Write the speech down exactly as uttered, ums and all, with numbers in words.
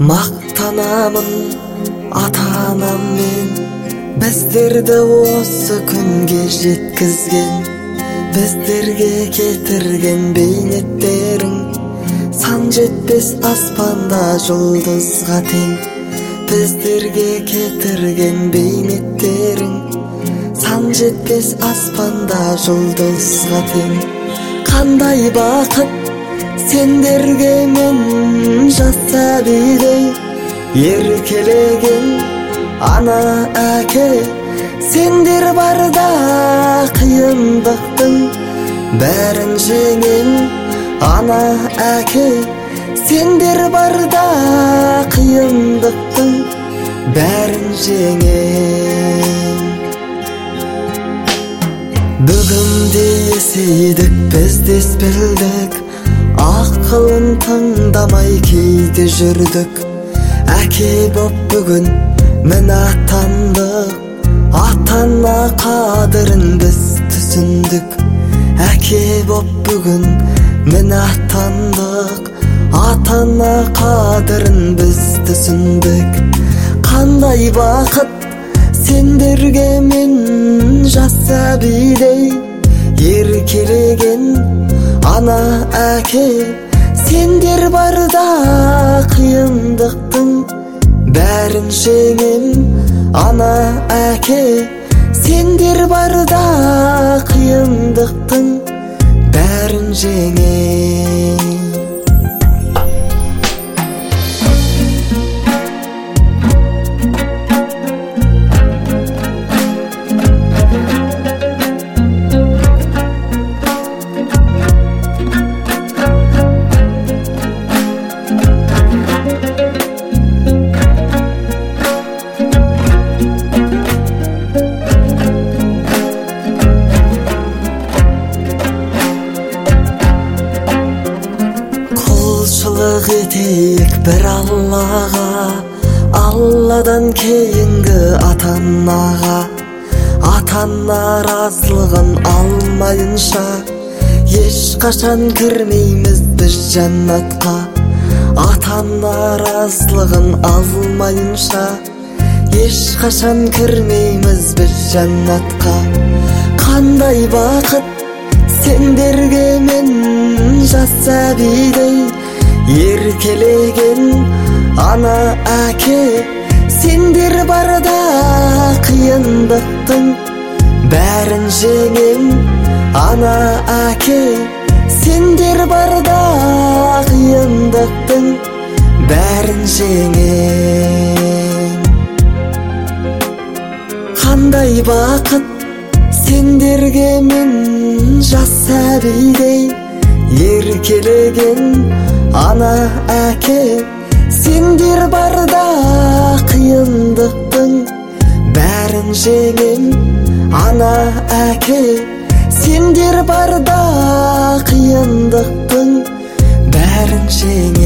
Мактанамын ата-анам мен, біздерді осы күнге жеткізген, біздерге кетірген бейнеттерің сан жетпес аспанда жұлдызға тең. Біздерге кетірген бейнеттерің сан жетпес аспанда жұлдызға тең. Қандай бақыт сендерге мен жас сәбидей, еркелеген ана әке. Сендер барда қиындықтың бәрін жеңем ана әке. Сендер барда қиындықтың бәрін жеңем. Бүгінде есейдік, біз дес білдік, ақылын тыңдамай кейде жүрдік. Әке боп бүгін міне атандық, ата-ана қадірін біз түсіндік. Әке боп бүгін міне атандық, ата-ана қадірін біз түсіндік. Қандай бақыт сендерге мен жас сәбидей, еркелеген ана әке. Сендер барда қиындықтың бәрін жеңем ана әке. Сендер барда қиындықтың бәрін жеңем. Құлшылық етейік бір Аллаға, Алладан кейінгі ата-анаға. Ата-ана разылығын алмайынша ешқашан кірмейміз біз жәннатқа. Ата-ана разылығын алмайынша ешқашан кірмейміз біз жәннатқа. Қандай бақыт сендерге мен жас сәбидей, еркелеген ана әке. Сендер барда қиындықтың бәрін жеңем ана әке. Сендер барда қиындықтың бәрін жеңем. Қандай бақыт сендерге мен жас сәбидей, еркелеген ана әке. Сендер барда қиындықтың бәрін жеңем ана әке. Сендер барда қиындықтың бәрін жеңем.